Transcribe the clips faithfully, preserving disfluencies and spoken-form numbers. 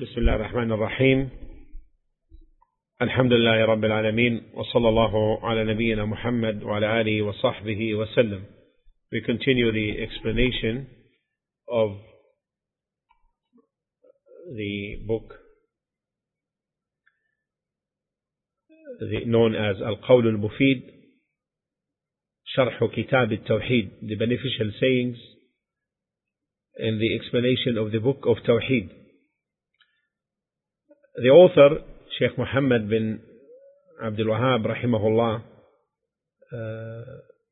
بسم الله الرحمن الرحيم الحمد لله رب العالمين وصلى الله على نبينا محمد وعلى آله وصحبه وسلم. We continue the explanation of the book the, known as Al-Qawl Al-Mufid Sharh Kitab Al-Tawheed, the beneficial sayings in the explanation of the book of Tawheed. The author, Sheikh Muhammad bin Abdul Wahhab rahimahullah, uh,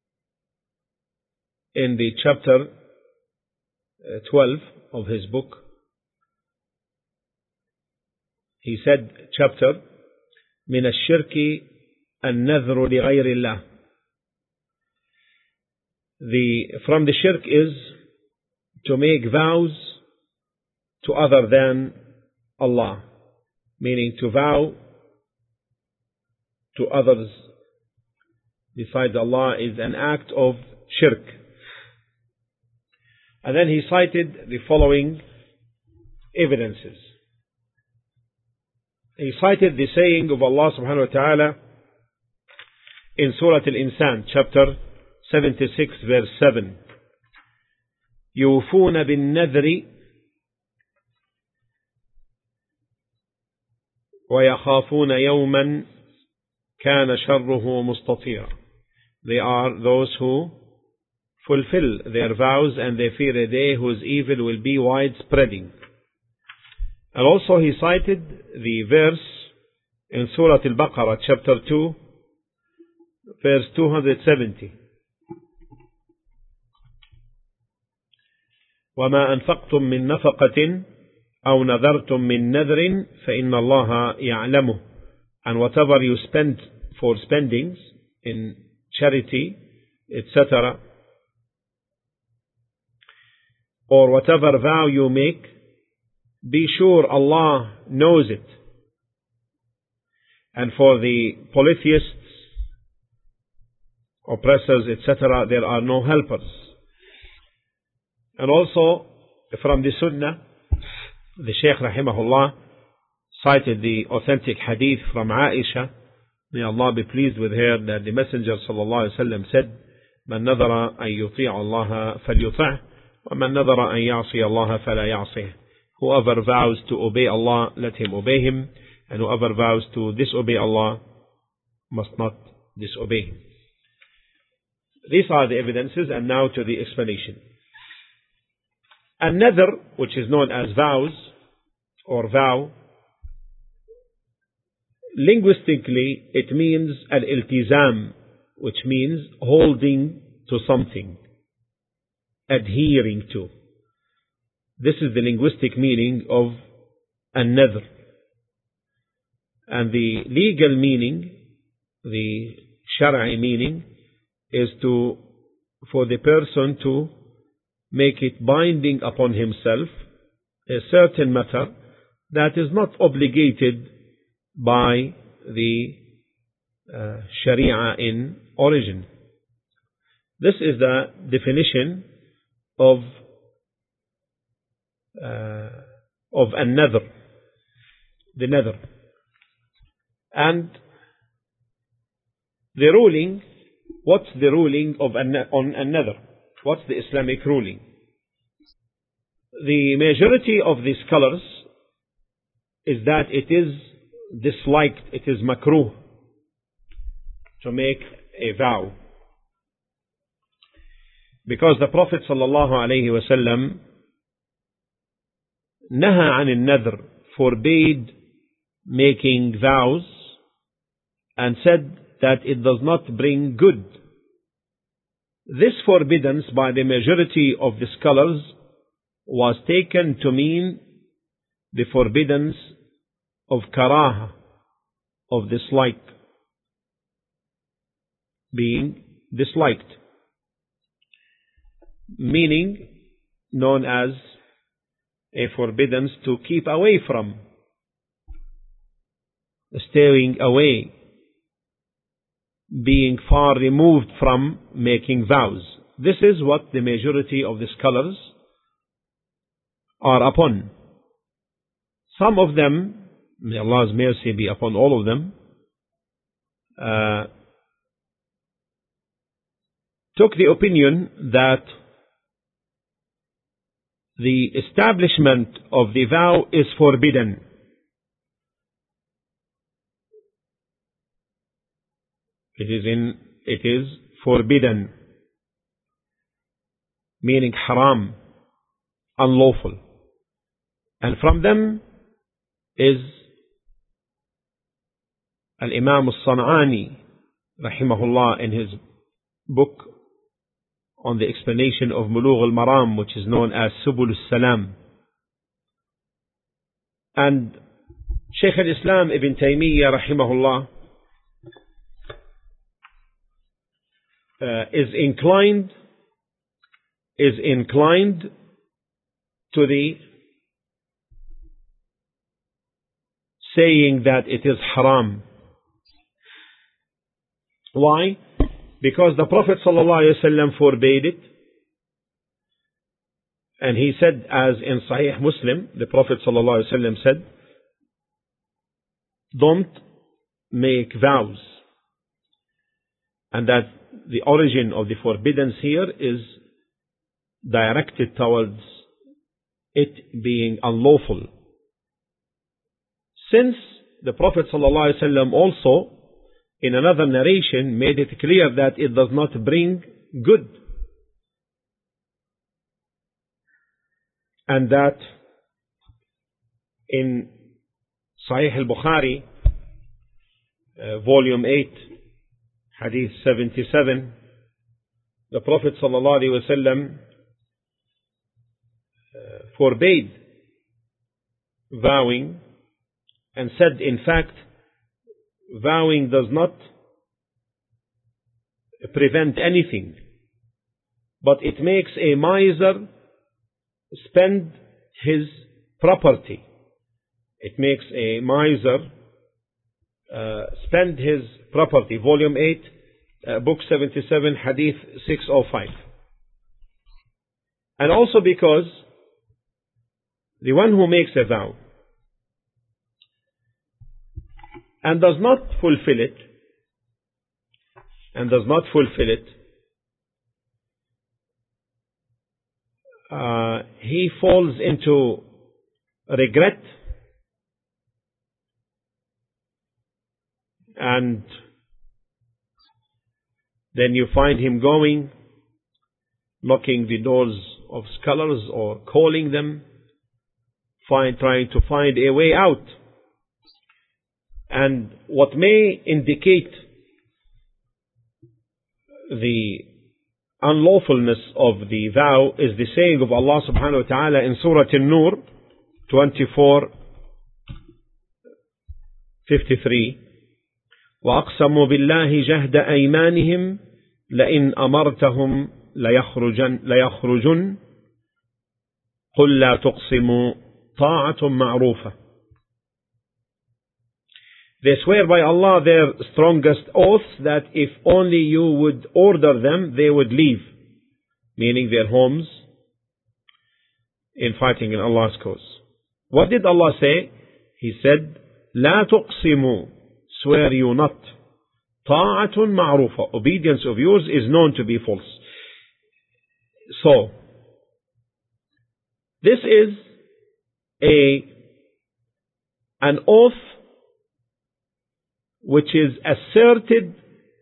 in the chapter twelve of his book, he said, chapter من الشرك النذر لغير الله. The from the shirk is to make vows to other than Allah, meaning to vow to others besides Allah is an act of shirk. And then he cited the following evidences. He cited the saying of Allah subhanahu wa ta'ala in Surah Al-Insan, chapter seventy-six, verse seven. يوفون بالنذر ويخافون يوما كان شره مستطيرا. They are those who fulfill their vows and they fear a day whose evil will be widespreading. And also he cited the verse in Surah Al-Baqarah, chapter two, verse two hundred seventy. وما أنفقتم من نفقة أو نذرتم من نذر فإن الله يعلمه. And whatever you spend for spendings in charity, et cetera, or whatever vow you make, be sure Allah knows it. And for the polytheists, oppressors, et cetera, there are no helpers. And also from the Sunnah, the Shaykh rahimahullah cited the authentic hadith from Aisha, may Allah be pleased with her, that the Messenger sallallahu alaihi wasallam said, من نذر أن يطيع الله فليطعه ومن نذر أن يعصي الله فلا يعصيه. Whoever vows to obey Allah, let him obey him, and whoever vows to disobey Allah must not disobey him. These are the evidences, and now to the explanation. An-nadhr, which is known as vows or vow, linguistically it means al-iltizam, which means holding to something, adhering to. This is the linguistic meaning of an-nadhr. And the legal meaning, the shar'i meaning, is to for the person to make it binding upon himself a certain matter that is not obligated by the uh, Sharia in origin. This is the definition of uh, of an-nadhr, the nadhr. And the ruling, what's the ruling of an, on an-nadhr? What's the Islamic ruling? The majority of the scholars is that it is disliked, it is makruh to make a vow. Because the Prophet sallallahu alayhi wasallam naha an al-nadhr, forbade making vows, and said that it does not bring good. This forbiddance by the majority of the scholars was taken to mean the forbiddance of karaha, of dislike, being disliked, meaning known as a forbiddance to keep away from, staying away, being far removed from making vows. This is what the majority of the scholars are upon. some of them, may Allah's mercy be upon all of them, uh, took the opinion that the establishment of the vow is forbidden. It is in, it is forbidden, meaning haram, unlawful. And from them is Al-Imam Al-San'ani, rahimahullah, in his book on the explanation of Bulugh al-Maram, which is known as Subul al-Salam. And Shaykh al-Islam Ibn Taymiyyah, rahimahullah, uh, is inclined is inclined to the saying that it is haram. Why? Because the Prophet ﷺ forbade it. And he said, as in Sahih Muslim, the Prophet ﷺ said, don't make vows. And that the origin of the forbiddance here is directed towards it being unlawful. Since the Prophet ﷺ also, in another narration, made it clear that it does not bring good. And that in Sahih al-Bukhari, uh, volume eight, hadith seventy-seven, the Prophet ﷺ uh, forbade vowing and said, in fact, vowing does not prevent anything, but it makes a miser spend his property. It makes a miser uh, spend his property. Volume eight, uh, book seventy-seven, hadith six oh five. And also because the one who makes a vow and does not fulfill it, and does not fulfill it, uh, he falls into regret, and then you find him going, knocking the doors of scholars or calling them, find, trying to find a way out. And what may indicate the unlawfulness of the vow is the saying of Allah subhanahu wa ta'ala in Surah An-Nur twenty-four fifty-three, وَأَقْسَمُوا بِاللَّهِ جَهْدَ أَيْمَانِهِمْ لَإِنْ أَمَرْتَهُمْ لَيَخْرُجُنْ لَيَخْرُجُنْ قُلْ لَا تُقْسِمُوا طَاعَةٌ مَعْرُوفَةٌ. They swear by Allah their strongest oaths that if only you would order them, they would leave, meaning their homes, in fighting in Allah's cause. What did Allah say? He said, لا تقسموا, swear you not. طاعة معروفة, obedience of yours is known to be false. So, this is a an oath which is asserted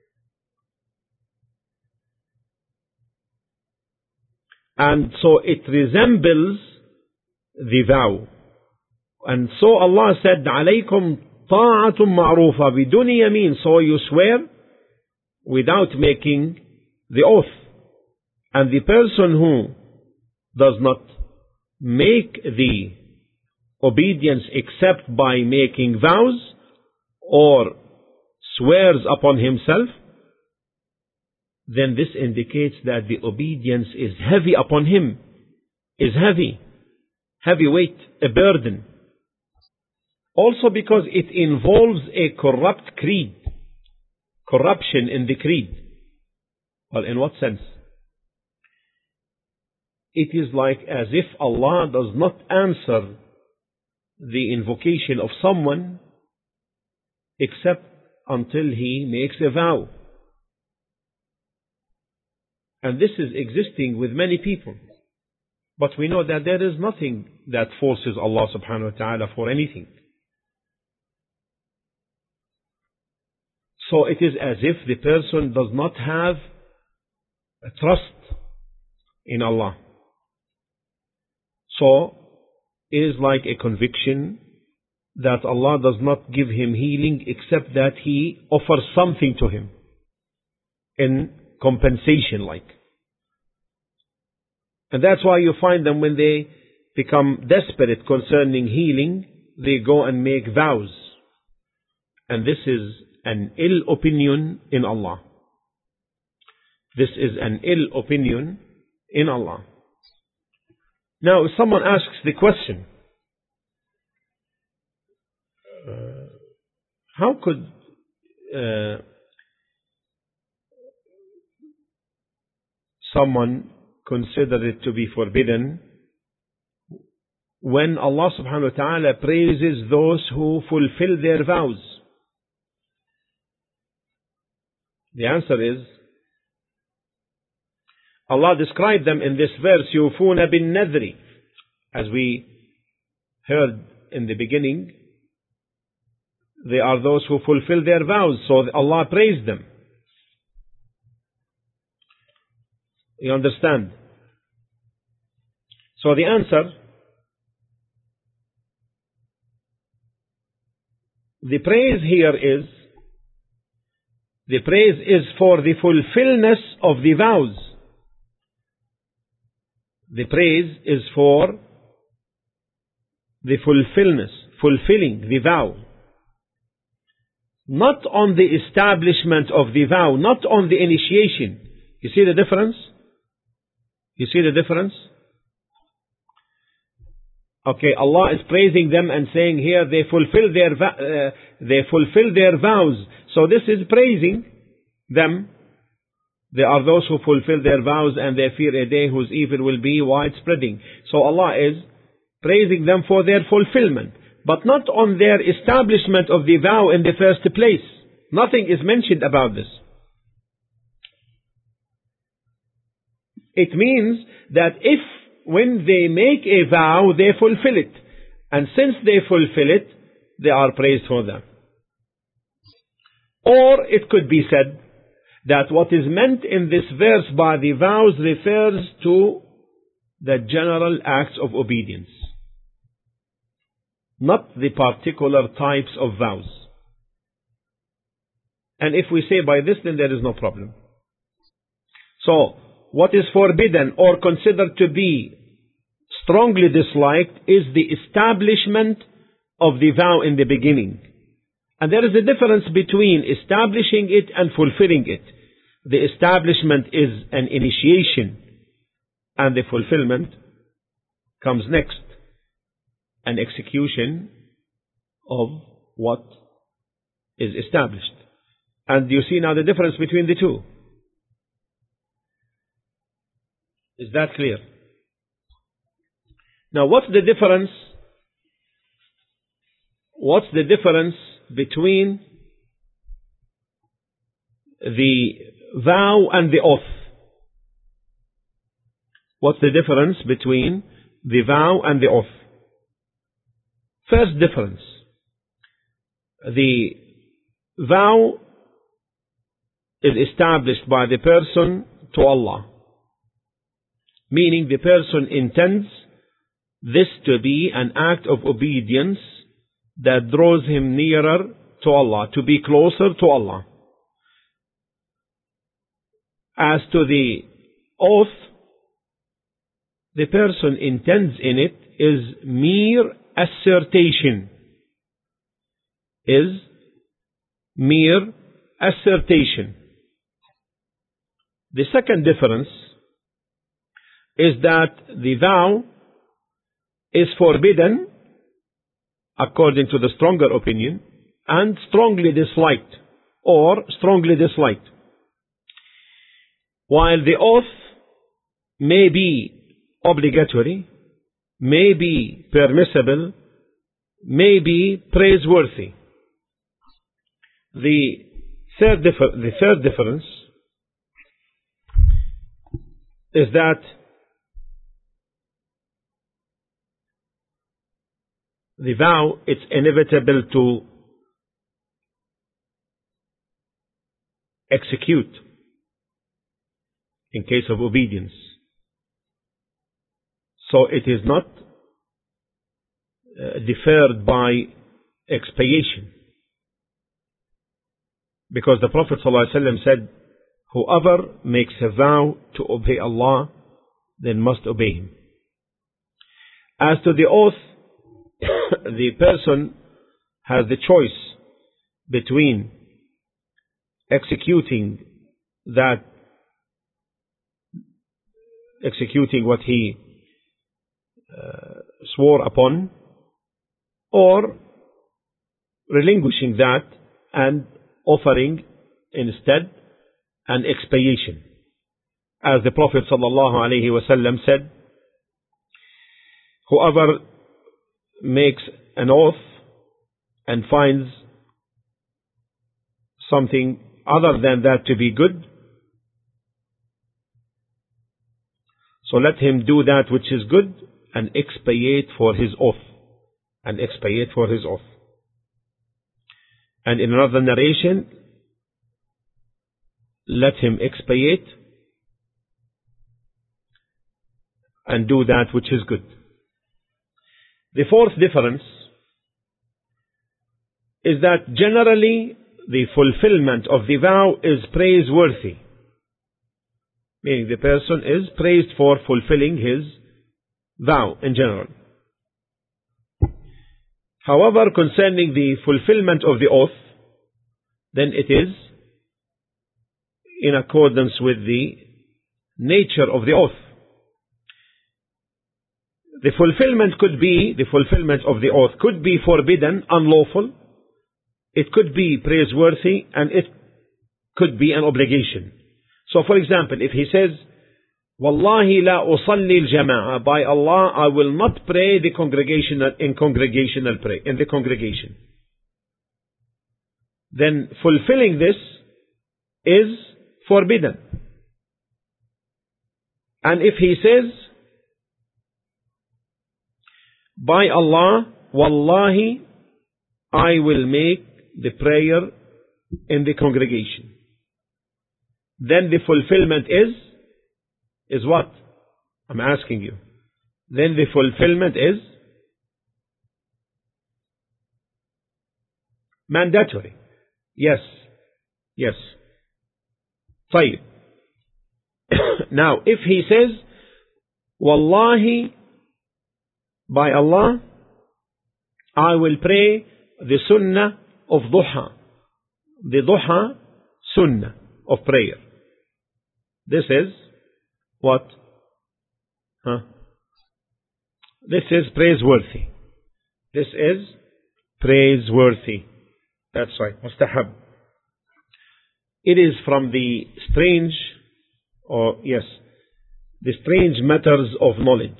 and so it resembles the vow. And so Allah said, عليكم طاعة معروفة بدون يمين, so you swear without making the oath. And the person who does not make the obedience except by making vows or swears upon himself, then this indicates that the obedience is heavy upon him, is heavy, heavy weight, a burden. Also because it involves a corrupt creed, corruption in the creed. Well, in what sense? It is like as if Allah does not answer the invocation of someone except until he makes a vow. And this is existing with many people. But we know that there is nothing that forces Allah subhanahu wa ta'ala for anything. So it is as if the person does not have a trust in Allah. So it is like a conviction that Allah does not give him healing except that He offers something to him in compensation like. And that's why you find them when they become desperate concerning healing, they go and make vows. And this is an ill opinion in Allah. This is an ill opinion in Allah. Now, if someone asks the question, uh, how could uh, someone consider it to be forbidden when Allah subhanahu wa ta'ala praises those who fulfill their vows? The answer is, Allah described them in this verse, يُوفُونَ بِالنَّذْرِ. As we heard in the beginning, they are those who fulfill their vows, so Allah praised them. You understand? So the answer, the praise here is, the praise is for the fulfillness of the vows. The praise is for the fulfillness, fulfilling the vow. Not on the establishment of the vow, not on the initiation. You see the difference? You see the difference? Okay, Allah is praising them and saying here they fulfill their uh, they fulfill their vows. So this is praising them. They are those who fulfill their vows and they fear a day whose evil will be widespreading. So Allah is praising them for their fulfillment, but not on their establishment of the vow in the first place. Nothing is mentioned about this. It means that if when they make a vow, they fulfill it. And since they fulfill it, they are praised for them. Or it could be said that what is meant in this verse by the vows refers to the general acts of obedience, not the particular types of vows. And if we say by this, then there is no problem. So, what is forbidden or considered to be strongly disliked is the establishment of the vow in the beginning. And there is a difference between establishing it and fulfilling it. The establishment is an initiation, and the fulfillment comes next, an execution of what is established. And you see now the difference between the two. Is that clear? Now, what's the difference? What's the difference between the vow and the oath? What's the difference between the vow and the oath? First difference. The vow is established by the person to Allah, meaning the person intends this to be an act of obedience that draws him nearer to Allah, to be closer to Allah. As to the oath, the person intends in it is mere assertion, is mere assertion. The second difference is that the vow is forbidden according to the stronger opinion and strongly disliked or strongly disliked, while the oath may be obligatory, may be permissible, may be praiseworthy. The third, differ the third difference is that the vow, it's inevitable to execute in case of obedience. So it is not uh, deferred by expiation. Because the Prophet ﷺ said, whoever makes a vow to obey Allah, then must obey Him. As to the oath, the person has the choice between executing that, executing what he uh, swore upon, or relinquishing that and offering instead an expiation. As the Prophet ﷺ said, whoever makes an oath and finds something other than that to be good, so let him do that which is good and expiate for his oath. And expiate for his oath. And in another narration, let him expiate and do that which is good. The fourth difference is that generally the fulfillment of the vow is praiseworthy. Meaning the person is praised for fulfilling his vow in general. However, concerning the fulfillment of the oath, then it is in accordance with the nature of the oath. The fulfillment could be, the fulfillment of the oath could be forbidden, unlawful. It could be praiseworthy, and it could be an obligation. So for example, if he says, Wallahi la usalli al-jama'a, by Allah I will not pray the congregational in congregational pray in the congregation, then fulfilling this is forbidden. And if he says, by Allah, Wallahi I will make the prayer in the congregation, then the fulfillment is Is what? I'm asking you. Then the fulfillment is mandatory. Yes. Yes. طيب. Now, if he says, Wallahi, by Allah, I will pray the sunnah of duha. The duha sunnah of prayer. This is what? Huh? This is praiseworthy. This is praiseworthy. That's right. Mustahab. It is from the strange, or yes, the strange matters of knowledge.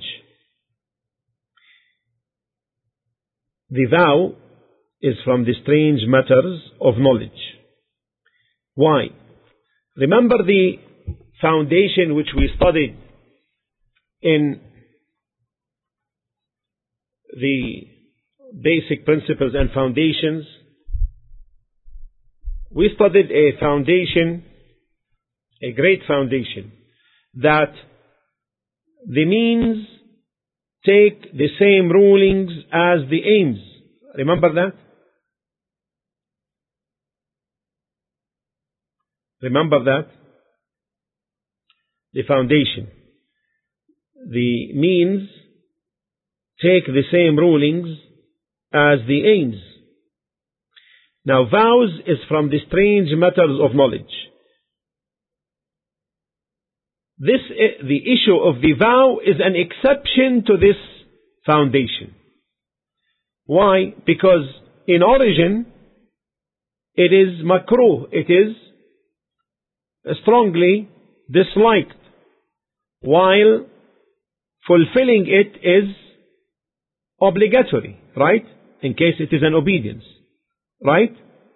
The vow is from the strange matters of knowledge. Why? Remember the foundation which we studied in the basic principles and foundations. We studied a foundation, a great foundation, that the means take the same rulings as the aims. Remember that? Remember that? The foundation. The means take the same rulings as the aims. Now, vows is from the strange matters of knowledge. This, the issue of the vow is an exception to this foundation. Why? Because in origin, it is makruh, it is strongly disliked, while fulfilling it is obligatory, right? in case it is an obedience. Right?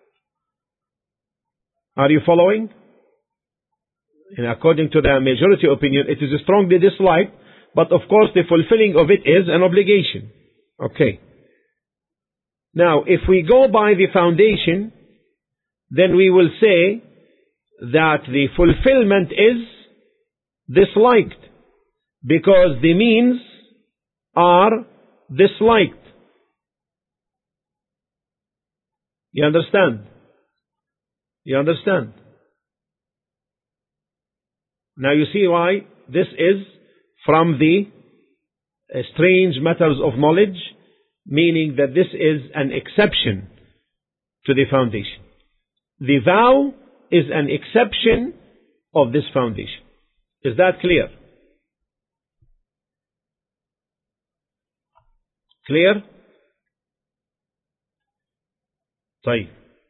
Are you following? And according to the majority opinion, it is strongly disliked, but of course the fulfilling of it is an obligation. Okay. Now, if we go by the foundation, then we will say that the fulfillment is disliked because the means are disliked. You understand? You understand? Now you see why this is from the uh, strange matters of knowledge, meaning that this is an exception to the foundation. The vow is an exception of this foundation. Is that clear? Clear? طيب.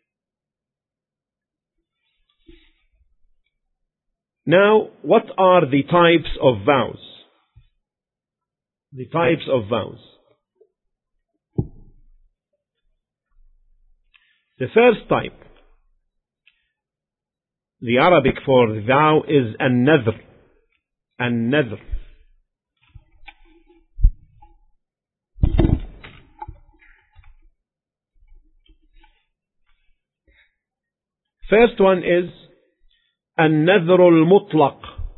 Now, what are the types of vows? The types of vows. The first type, the Arabic for the vow is an-nadhr. An-nadhr. First one is an-nadhr al-mutlaq,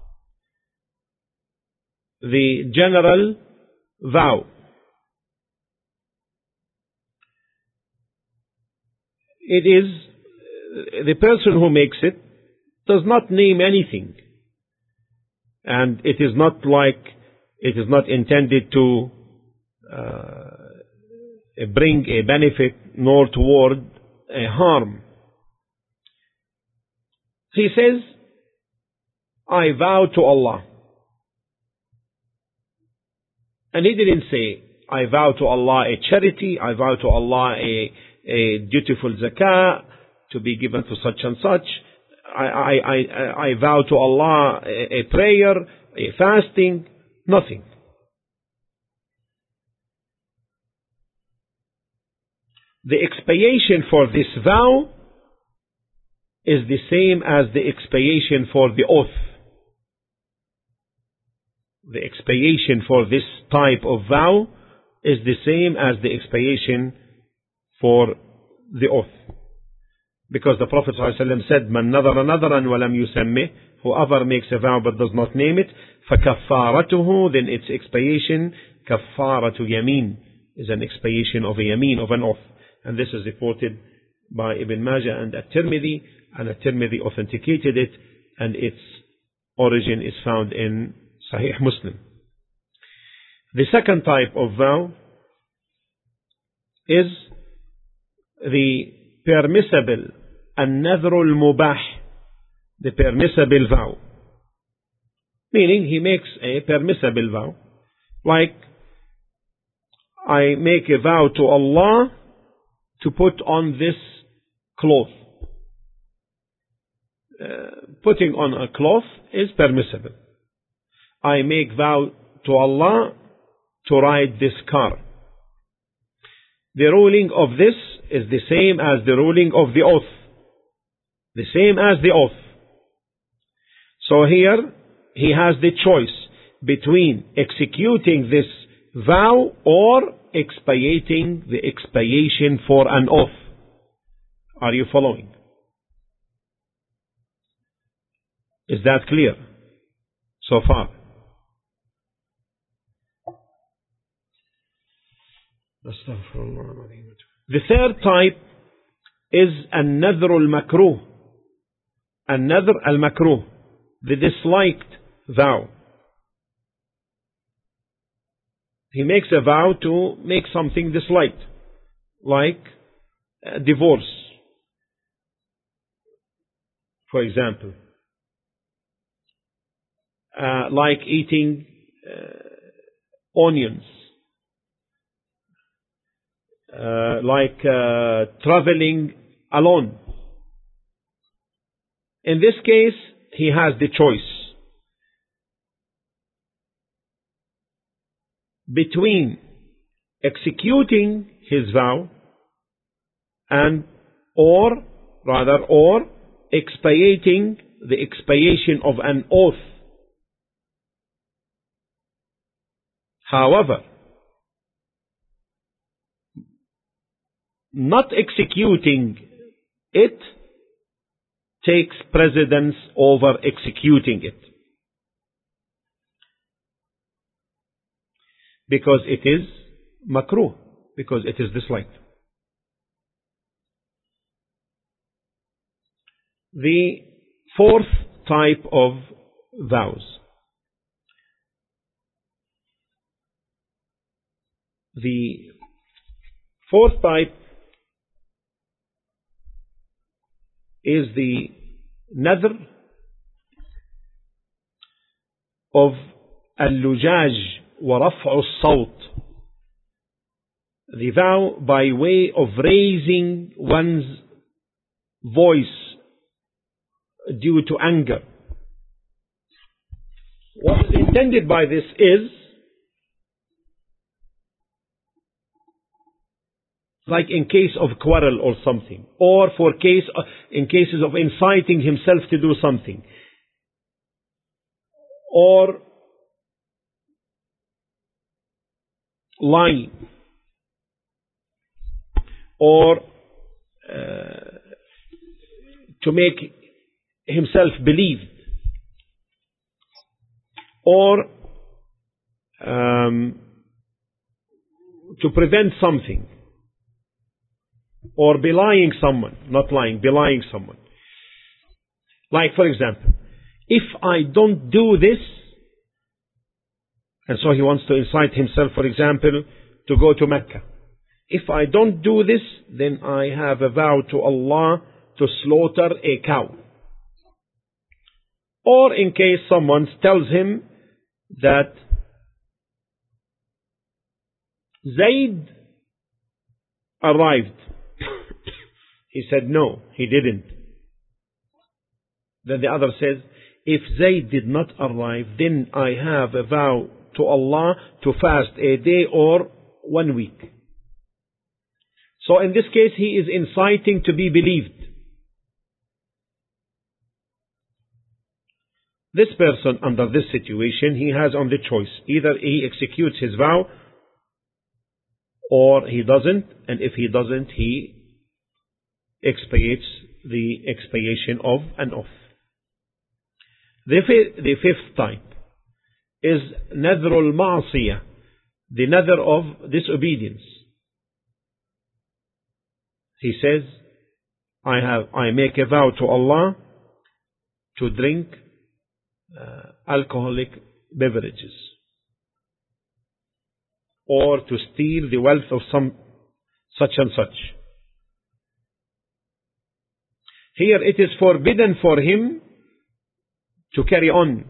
the general vow. It is the person who makes it does not name anything, and it is not like it is not intended to uh, bring a benefit nor toward a harm. He says, I vow to Allah. And he didn't say, I vow to Allah a charity, I vow to Allah a, a dutiful zakah to be given to such and such. I, I, I, I vow to Allah a, a prayer, a fasting, nothing. The expiation for this vow is the same as the expiation for the oath. The expiation for this type of vow is the same as the expiation for the oath. Because the Prophet ﷺ said, Man nadara nadaran walam yusammih, whoever makes a vow but does not name it, فَكَفَّارَتُهُ, then its expiation, كَفَّارَةُ يَمِين, is an expiation of a yameen, of an oath. And this is reported by Ibn Majah and At-Tirmidhi, and At-Tirmidhi authenticated it, and its origin is found in Sahih Muslim. The second type of vow is the permissible an-nadhr al-mubah, the permissible vow. Meaning he makes a permissible vow, like I make a vow to Allah to put on this cloth. Uh, putting on a cloth is permissible. I make vow to Allah to ride this car. The ruling of this is the same as the ruling of the oath. The same as the oath. So here he has the choice between executing this vow or expiating the expiation for an oath. Are you following? Is that clear so far? The third type is an-nadhr al-makruh. An-nadhr al-makruh, the disliked vow. He makes a vow to make something disliked, like a divorce, for example. Uh, like eating uh, onions, uh, like uh, traveling alone. In this case, he has the choice between executing his vow, and or rather or expiating the expiation of an oath. However, not executing it takes precedence over executing it, because it is makruh, because it is disliked. The fourth type of vows. The fourth type is the nadr of al-lujaj wa raf'u as-sawt, the vow by way of raising one's voice due to anger. What is intended by this is like in case of quarrel or something, or for case in cases of inciting himself to do something, or lying, or uh, to make himself believed, or um, to prevent something, or belying someone, not lying, belying someone. Like, for example, if I don't do this, and so he wants to incite himself, for example, to go to Mecca. If I don't do this, then I have a vow to Allah to slaughter a cow. Or in case someone tells him that Zayd arrived, he said no, he didn't. Then the other says, if Zayd did not arrive, then I have a vow to Allah to fast a day or one week. So in this case, he is inciting to be believed. This person, under this situation, he has only choice. Either he executes his vow, or he doesn't, and if he doesn't, he expiates the expiation of an oath. The, the fifth type is nadrul ma'asiyah, the nadr of disobedience. He says, I have, I make a vow to Allah to drink uh, alcoholic beverages, or to steal the wealth of some such and such. Here it is forbidden for him to carry on,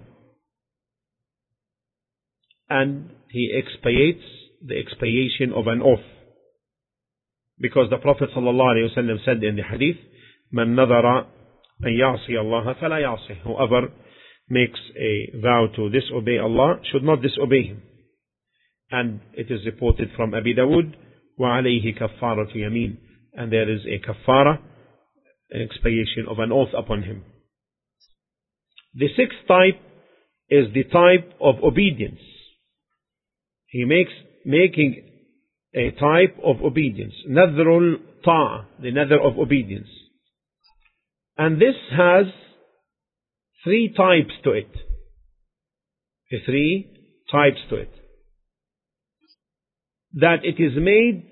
and he expiates the expiation of an oath, because the Prophet ﷺ said in the hadith, "Man nadara an ya'si Allah fala ya'si." Whoever makes a vow to disobey Allah should not disobey him. And it is reported from Abi Dawud, وَعَلَيْهِ كَفَّارَةُ يَمِينٍ, and there is a kaffara, an expiation of an oath upon him. The sixth type is the type of obedience. He makes making a type of obedience, nadrul ta'a, the nadr of obedience. And this has three types to it. Three types to it. That it is made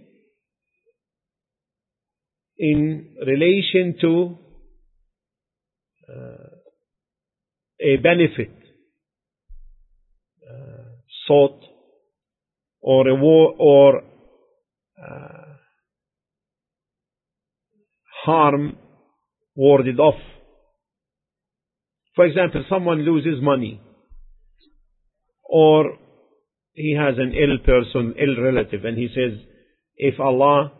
in relation to uh, a benefit uh, sought, or a war, or uh, harm warded off. For example, someone loses money, or he has an ill person, ill relative, and he says, if Allah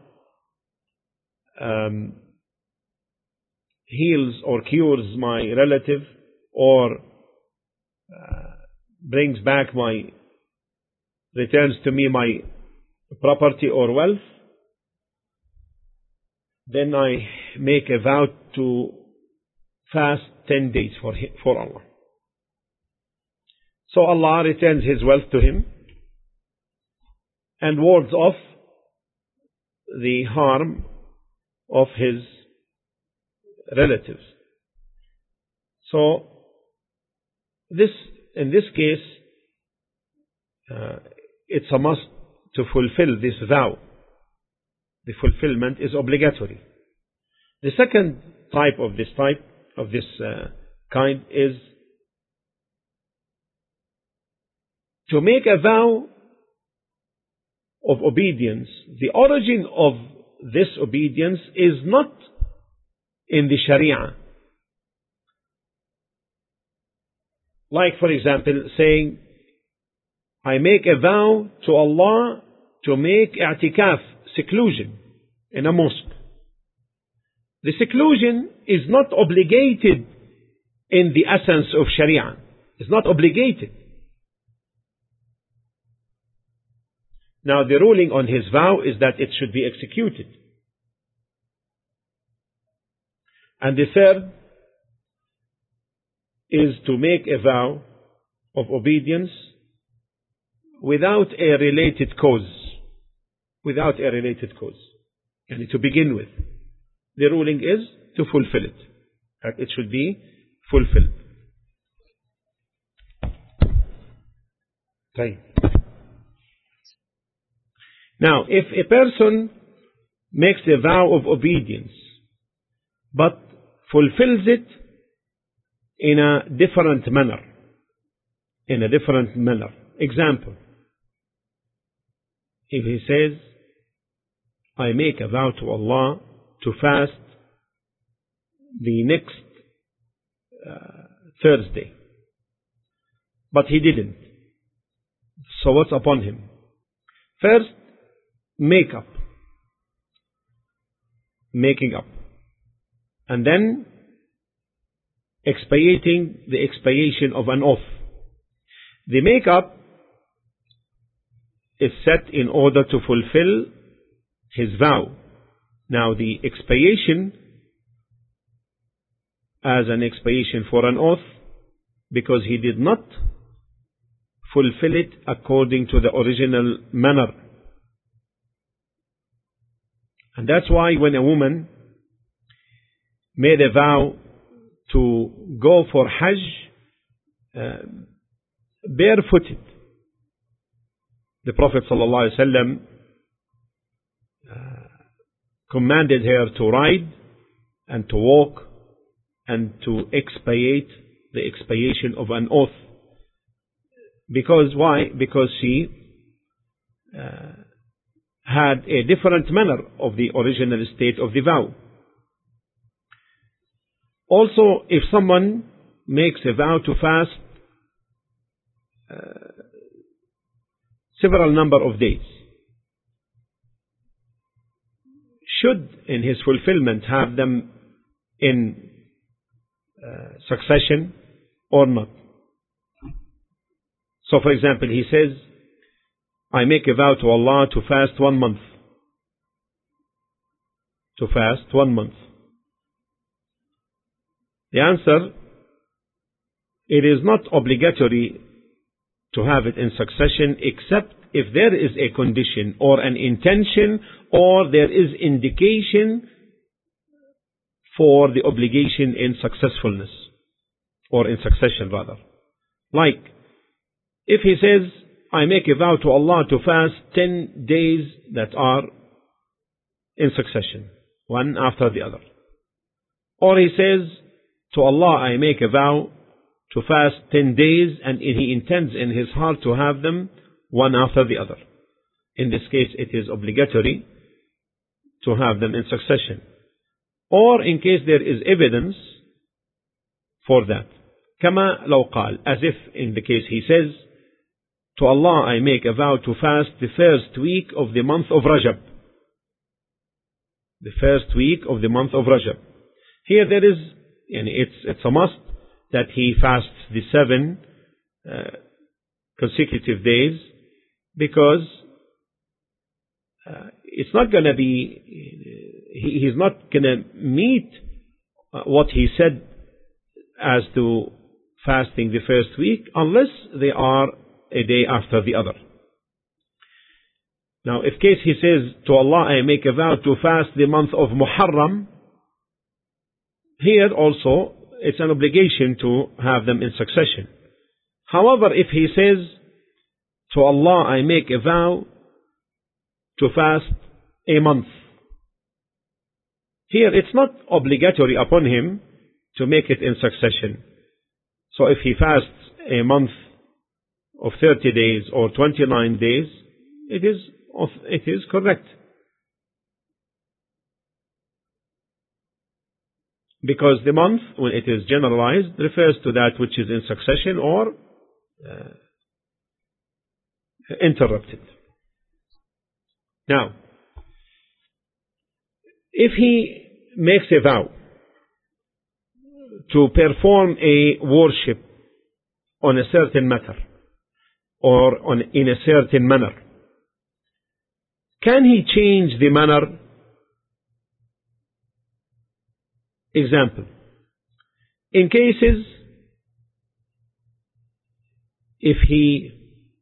um, heals or cures my relative, or uh, brings back my, returns to me my property or wealth, then I make a vow to fast ten days for him, for Allah. So Allah returns his wealth to him and wards off the harm of his relatives. So this, in this case, uh, it's a must to fulfill this vow. The fulfillment is obligatory. The second type of this type of this uh, kind is to make a vow of obedience. The origin of this obedience is not in the Sharia. Like, for example, saying, I make a vow to Allah to make i'tikaf, seclusion, in a mosque. The seclusion is not obligated in the essence of Sharia. It's not obligated. Now, the ruling on his vow is that it should be executed. And the third is to make a vow of obedience without a related cause. Without a related cause. And to begin with, the ruling is to fulfill it. That it should be fulfilled. Okay. Now, if a person makes a vow of obedience, but fulfills it in a different manner, in a different manner. Example, if he says, I make a vow to Allah to fast the next uh, Thursday, but he didn't. So what's upon him? First, make up. Making up. And then expiating the expiation of an oath. The make-up is set in order to fulfill his vow. Now the expiation as an expiation for an oath, because he did not fulfill it according to the original manner. And that's why when a woman made a vow to go for Hajj uh, barefooted, the Prophet ﷺ uh, commanded her to ride and to walk and to expiate the expiation of an oath. Because why? Because she uh, had a different manner of the original state of the vow. Also, if someone makes a vow to fast uh, several number of days, should in his fulfillment have them in uh, succession or not? So for example, he says, I make a vow to Allah to fast one month. To fast one month. The answer, it is not obligatory to have it in succession except if there is a condition or an intention or there is indication for the obligation in successfulness or in succession rather. Like, if he says, I make a vow to Allah to fast ten days that are in succession, one after the other. Or he says, to Allah I make a vow to fast ten days, and he intends in his heart to have them one after the other. In this case, it is obligatory to have them in succession. Or in case there is evidence for that. كما لو قال, as if in the case he says, to Allah I make a vow to fast the first week of the month of Rajab. The first week of the month of Rajab. Here there is, and it's, it's a must that he fasts the seven uh, consecutive days, because uh, it's not going to be, he, he's not going to meet what he said as to fasting the first week unless they are a day after the other. Now, if case he says to Allah, I make a vow to fast the month of Muharram, here also it's an obligation to have them in succession. However, if he says to Allah, I make a vow to fast a month, here it's not obligatory upon him to make it in succession. So if he fasts a month of thirty days or twenty-nine days, it is it is correct. Because the month, when it is generalized, refers to that which is in succession or uh, interrupted. Now, if he makes a vow to perform a worship on a certain matter or on, in a certain manner, can he change the manner? Example, in cases if he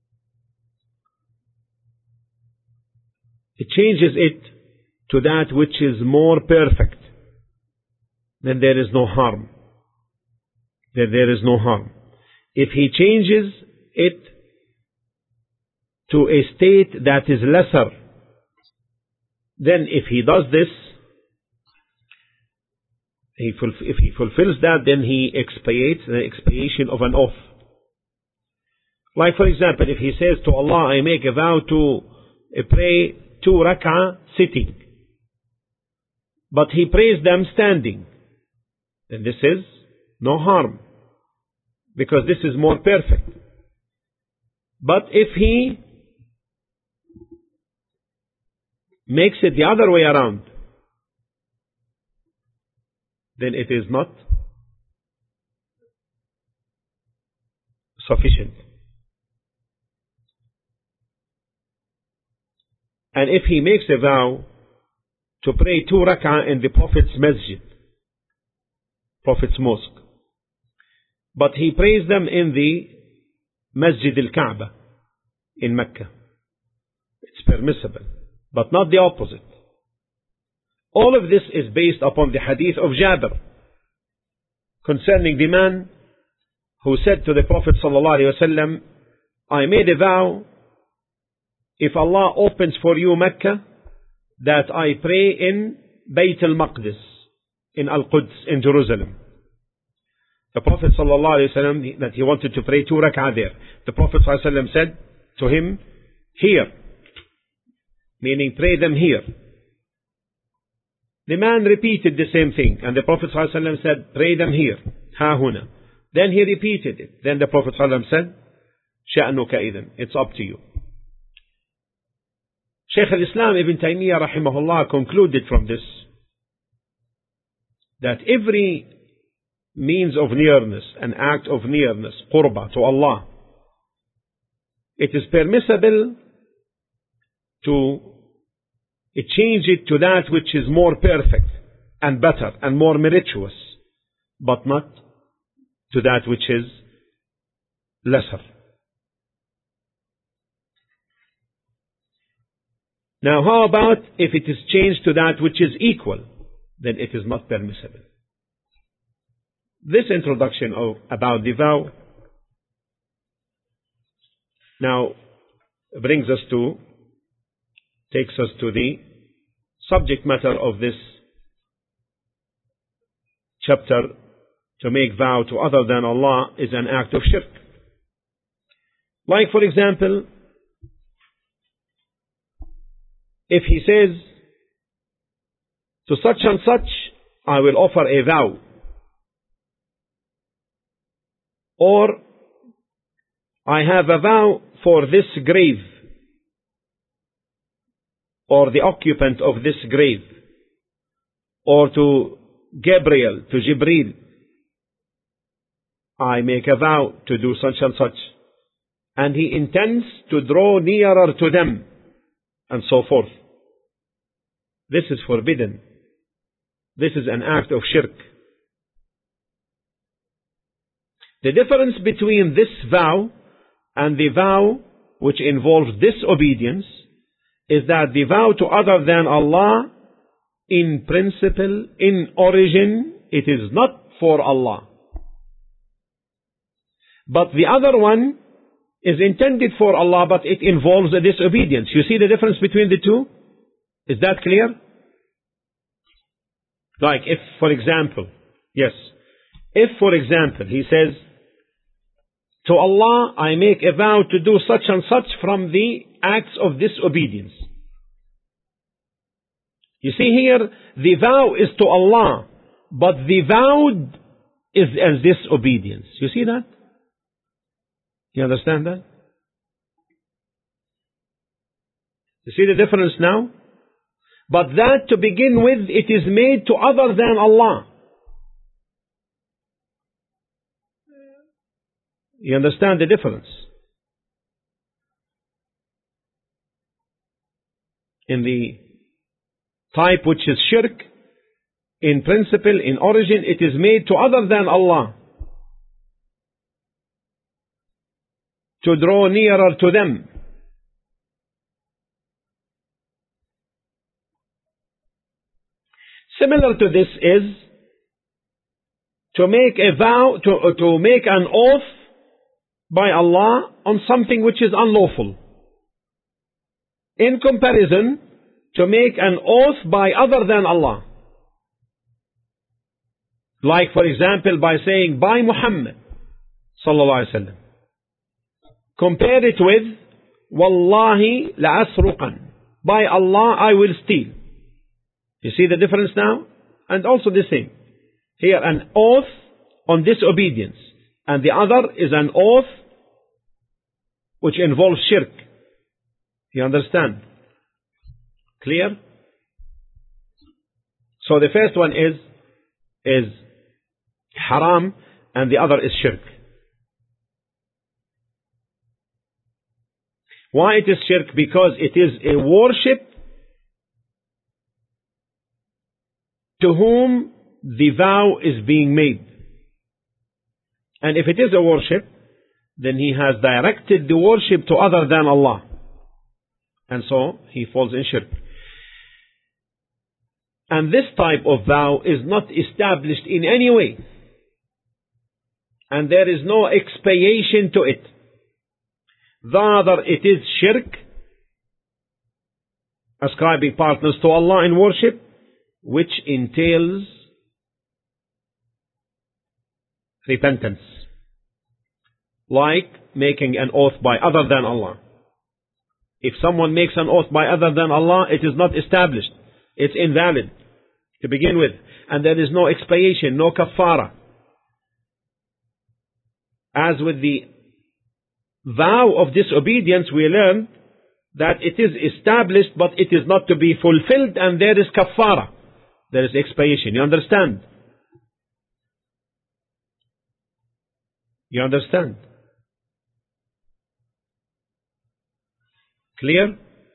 changes it to that which is more perfect, then there is no harm. Then there is no harm. If he changes it to a state that is lesser, then if he does this, he if he fulfills that, then he expiates the expiation of an oath. Like for example, if he says to Allah, I make a vow to pray two rak'ah sitting, but he prays them standing, then this is no harm, because this is more perfect. But if he makes it the other way around, then it is not sufficient. And if he makes a vow to pray two rak'ah in the Prophet's masjid, Prophet's mosque, but he prays them in the Masjid al-Kaaba in Mecca, it's permissible, but not the opposite. All of this is based upon the hadith of Jabir concerning the man who said to the Prophet ﷺ, I made a vow, if Allah opens for you Mecca, that I pray in Bayt al-Maqdis, in Al-Quds, in Jerusalem. The Prophet ﷺ, that he wanted to pray two rak'ah there. The Prophet ﷺ said to him, here, meaning pray them here. The man repeated the same thing, and the Prophet ﷺ said, pray them here, ha huna. Then he repeated it. Then the Prophet ﷺ said, sha'nuka idhan, it's up to you. Shaykh al-Islam Ibn Taymiyyah rahimahullah concluded from this that every means of nearness, an act of nearness, qurba to Allah, it is permissible to change it to that which is more perfect and better and more meritorious, but not to that which is lesser. Now, how about if it is changed to that which is equal? Then it is not permissible. This introduction of about the vow now brings us to, takes us to the subject matter of this chapter. To make vow to other than Allah is an act of shirk. Like for example, if he says to such and such, I will offer a vow, or I have a vow for this grave, or the occupant of this grave, or to Gabriel, to Jibreel, I make a vow to do such and such, and he intends to draw nearer to them, and so forth. This is forbidden. This is an act of shirk. The difference between this vow and the vow which involves disobedience is that the vow to other than Allah, in principle, in origin, it is not for Allah. But the other one is intended for Allah, but it involves a disobedience. You see the difference between the two? Is that clear? Like if, for example, yes, if, for example, he says, to Allah, I make a vow to do such and such from the acts of disobedience. You see here, the vow is to Allah, but the vowed is as disobedience. You see that? You understand that? You see the difference now? But that, to begin with, it is made to other than Allah. You understand the difference? In the type which is shirk, in principle, in origin, it is made to other than Allah, to draw nearer to them. Similar to this is to make a vow, to, to make an oath by Allah on something which is unlawful. In comparison, to make an oath by other than Allah. Like, for example, by saying, by Muhammad sallallahu alaihi wasallam. Compare it with, Wallahi la'asruqan. By Allah, I will steal. You see the difference now? And also the same. Here, an oath on disobedience. And the other is an oath which involves shirk. You understand? Clear? So the first one is, is haram, and the other is shirk. Why it is shirk? Because it is a worship to whom the vow is being made. And if it is a worship, then he has directed the worship to other than Allah. And so he falls in shirk. And this type of vow is not established in any way. And there is no expiation to it. Rather, it is shirk, ascribing partners to Allah in worship, which entails repentance. Like making an oath by other than Allah. If someone makes an oath by other than Allah, it is not established. It's invalid to begin with. And there is no expiation, no kafara. As with the vow of disobedience, we learn that it is established, but it is not to be fulfilled, and there is kafara. There is expiation. You understand? You understand? Clear?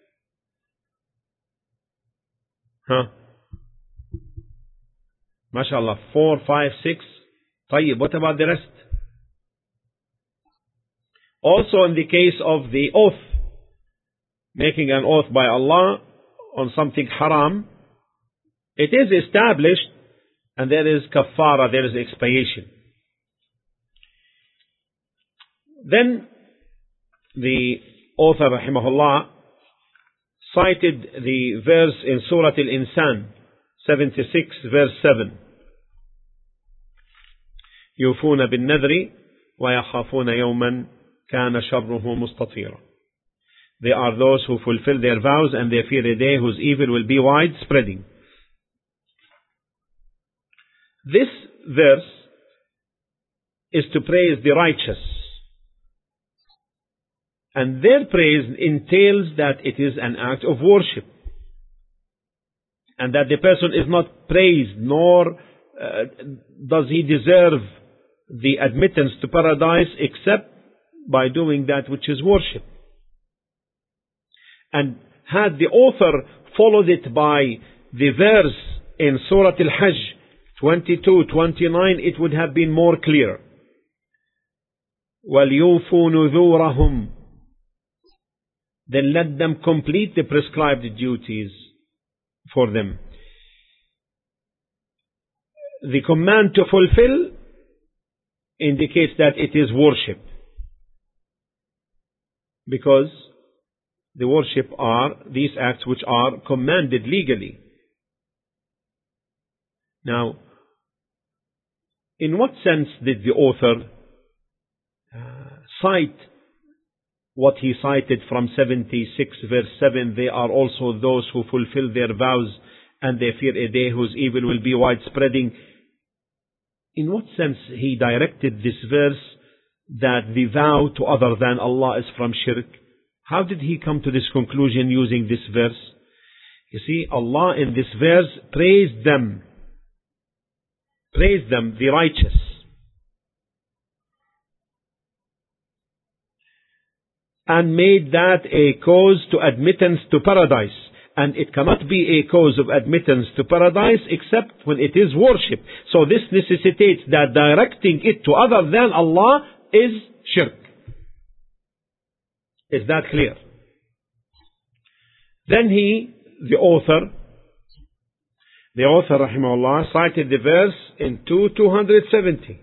Huh? MashaAllah. Four, five, six. Tayyib. What about the rest? Also in the case of the oath, making an oath by Allah on something haram, it is established and there is kafara, there is expiation. Then the author rahimahullah cited the verse in Surah Al-Insan seventy-six verse seven. يوفون بالنذر ويخافون يوما كان شره مستطيرا. They are those who fulfill their vows and they fear a day whose evil will be widespreading. This verse is to praise the righteous. And their praise entails that it is an act of worship. And that the person is not praised, nor uh, does he deserve the admittance to paradise except by doing that which is worship. And had the author followed it by the verse in Surah Al-Hajj twenty-two twenty-nine, it would have been more clear. وَلْيُوفُوا نُذُورَهُمْ. Then let them complete the prescribed duties for them. The command to fulfill indicates that it is worship, because the worship are these acts which are commanded legally. Now, in what sense did the author uh, cite what he cited from seventy-six verse seven? They are also those who fulfill their vows and they fear a day whose evil will be widespreading. In what sense he directed this verse that the vow to other than Allah is from shirk? How did he come to this conclusion using this verse? You see, Allah in this verse praised them, praised them, the righteous. And made that a cause to admittance to paradise. And it cannot be a cause of admittance to paradise except when it is worship. So this necessitates that directing it to other than Allah is shirk. Is that clear? Then he, the author, the author rahimahullah, cited the verse in two seventy.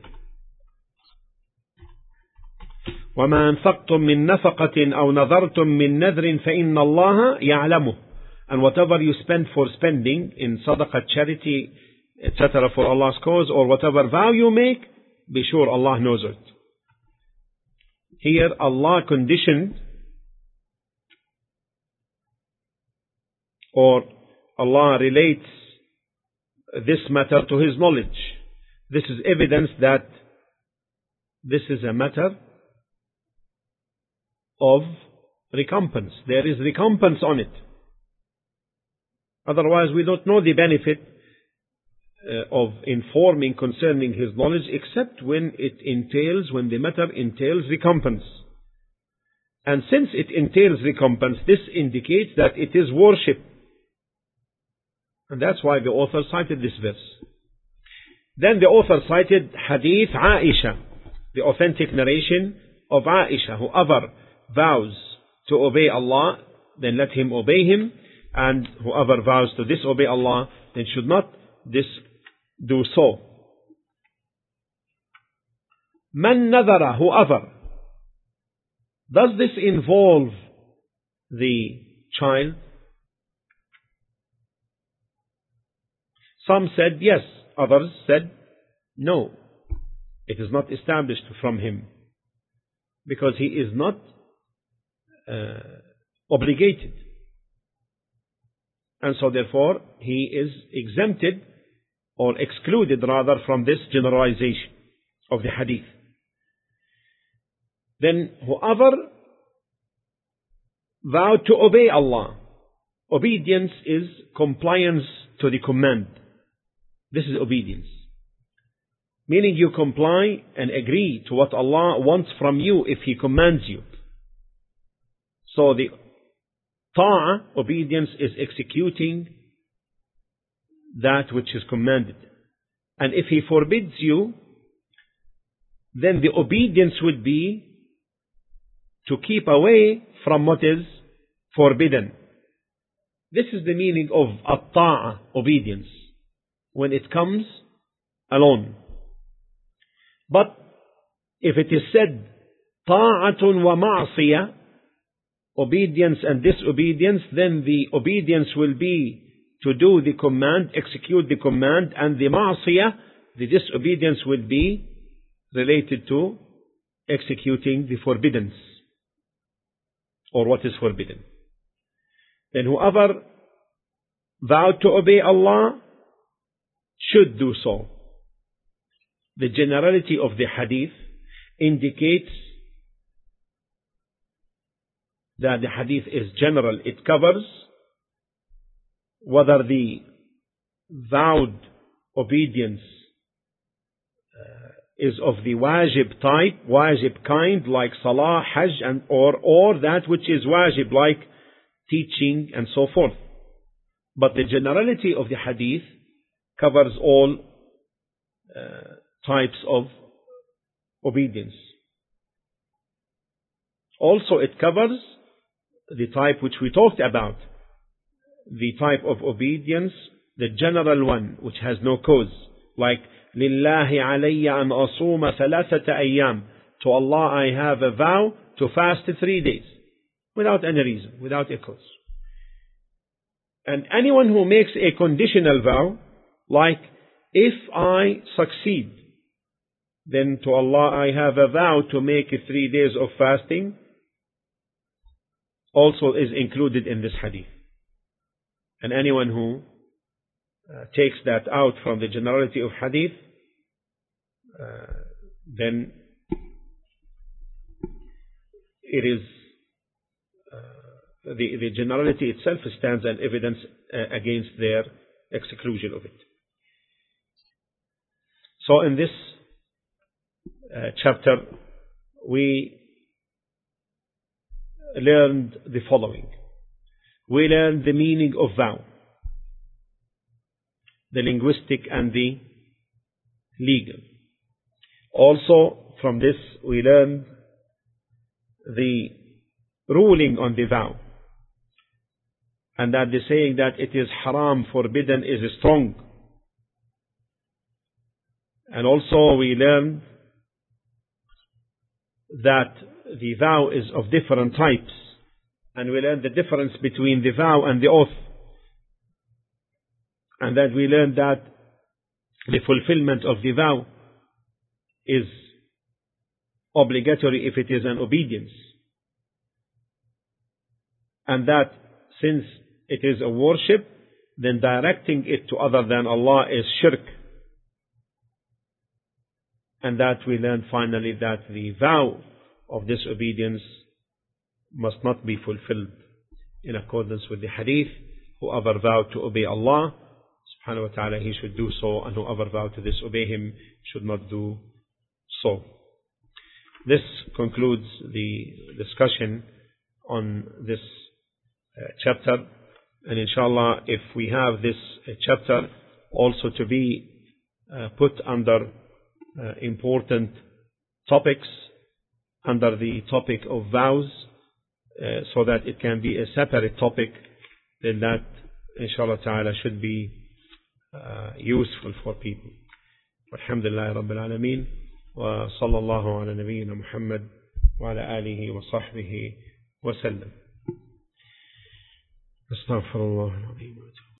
وَمَا أَنفَقْتُم مِّن نَفَقَةٍ أَوْ نَذَرْتُم مِّن نَذْرٍ فَإِنَّ اللَّهَ يَعْلَمُهُ. And whatever you spend for spending in sadaqah, charity, et cetera for Allah's cause, or whatever vow you make, be sure Allah knows it. Here Allah conditioned, or Allah relates this matter to His knowledge. This is evidence that this is a matter of recompense. There is recompense on it. Otherwise we don't know the benefit uh, of informing concerning His knowledge, except when it entails, when the matter entails recompense. And since it entails recompense, this indicates that it is worship. And that's why the author cited this verse. Then the author cited Hadith Aisha, the authentic narration of Aisha. Whoever vows to obey Allah, then let him obey Him. And whoever vows to disobey Allah, then should not dis do so. Man nadara, whoever. Does this involve the child? Some said yes, others said no. It is not established from him, because he is not uh, obligated. And so therefore he is exempted, or excluded rather, from this generalization of the hadith. Then whoever vowed to obey Allah, obedience is compliance to the command. This is obedience. Meaning you comply and agree to what Allah wants from you if He commands you. So the ta'ah, obedience, is executing that which is commanded. And if He forbids you, then the obedience would be to keep away from what is forbidden. This is the meaning of at-ta'ah, obedience, when it comes alone. But if it is said ta'atun wa ma'siyah, obedience and disobedience, then the obedience will be to do the command, execute the command, and the ma'siyah, the disobedience, will be related to executing the forbiddance, or what is forbidden. Then whoever vowed to obey Allah should do so. The generality of the hadith indicates that the hadith is general. It covers whether the vowed obedience uh, is of the wajib type, wajib kind, like salah, hajj, and or or that which is wajib, like teaching and so forth. But the generality of the hadith covers all uh, types of obedience. Also, it covers the type which we talked about, the type of obedience, the general one, which has no cause, like لِلَّهِ عَلَيَّ أَنْ أَصُومَ ثَلَاثَةَ أَيَّامٍ. To Allah I have a vow to fast three days, without any reason, without a cause. And anyone who makes a conditional vow, like, if I succeed, then to Allah I have a vow to make three days of fasting, also is included in this hadith. And anyone who uh, takes that out from the generality of hadith, uh, then it is uh, the, the generality itself stands as evidence uh, against their exclusion of it. So in this uh, chapter we learned the following. We learned the meaning of vow, the linguistic and the legal. Also from this we learned the ruling on the vow, and that the saying that it is haram, forbidden, is strong. And also we learned that the vow is of different types, and we learned the difference between the vow and the oath, and that we learned that the fulfillment of the vow is obligatory if it is an obedience, and that since it is a worship, then directing it to other than Allah is shirk. And that we learn finally that the vow of disobedience must not be fulfilled in accordance with the hadith. Whoever vowed to obey Allah subhanahu wa ta'ala, he should do so, and whoever vowed to disobey him should not do so. This concludes the discussion on this uh, chapter, and inshallah if we have this uh, chapter also to be uh, put under uh, important topics under the topic of vows, uh, so that it can be a separate topic, then that inshallah ta'ala should be uh, useful for people. Alhamdulillah Rabbil Alameen, wa sallallahu ala nabiyyina Muhammad wa ala alihi wa sahbihi wa sallam. Astaghfirullah al-azim.